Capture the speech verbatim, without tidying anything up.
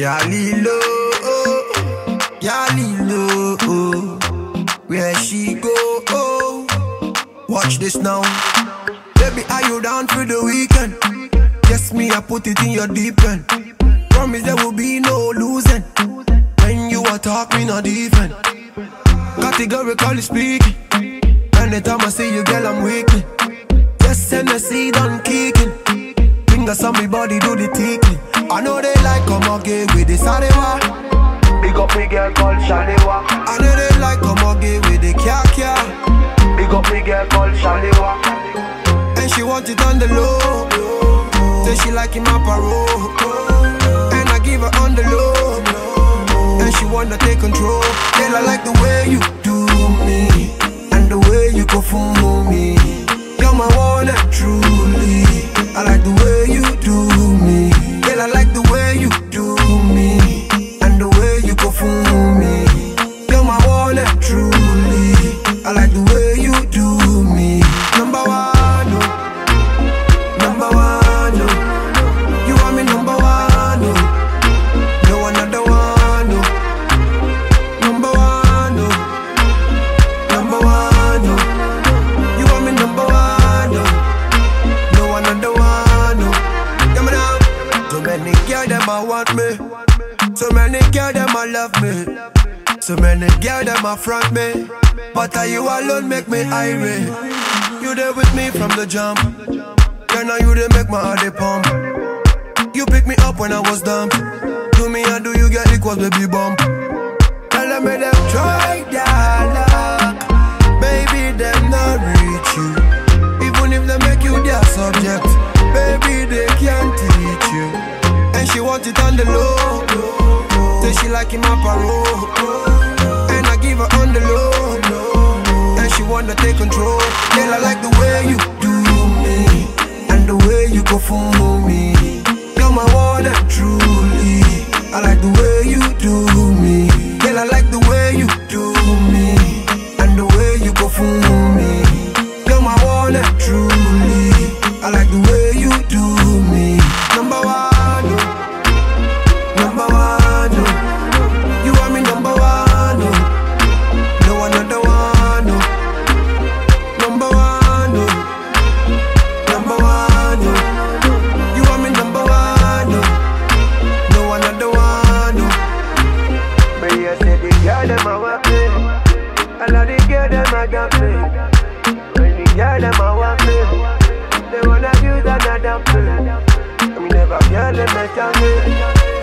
Galilo, Galilo, where she go? Oh, watch this now. Baby, are you down for the weekend? Yes, me, I put it in your deep end. Promise there will be no losing. When you attack me, not defend. Categorically speaking, anytime I see you, girl, I'm weakling. Just send a seed on kicking. Fingers on me body, do the tickling. I know they like come again with the Sarewa. Big up me girl called Shalewa. I know they like come again with the Kya Kya. Big up me girl called Shalewa. And she want it on the low. Say she like him up a roll. And I give her on the low. And she wanna take control. Girl, I like the way you do me, and the way you go for me. You're my one and truly. I like the way you do me. Girl, I like the way you do me, and the way you go for me. You're my one and truly. I like the way you do me. Number one, no. Number one, no. You want me number one, no. No another one, no. Number one, no. Number one, no. You want me number one, no. No another one, no. Come on. So many girls them a want me. So many girls them a love me. So many girls them a front me. But are you alone make me irate. You there with me from the jump. Then now you they make my heart they pump. You pick me up when I was dumb. Do me and do you get equal baby bump. Tell them me them try their luck. Baby them not reach you. Even if they make you their subject, baby they can't teach you. And she want it on the low. Say she like him up a roll. And I give her on the low. And she wanna take control. Girl, I like the way you do me, and the way you go for me. You're my one and truly. I like the way you do me. Girl, I like the way you do me, and the way you go for me. You're my one and truly. I like the way you do me. Number one, no. Number one, no. You want me number one, no. No another one, no. Number one, no. Number one, no. You want me number one, no. No another one, no. But you say the girl them a want me, and all the girl them a got me. When the girl them a want me, they wanna use another play. I mean never girl them a tell me.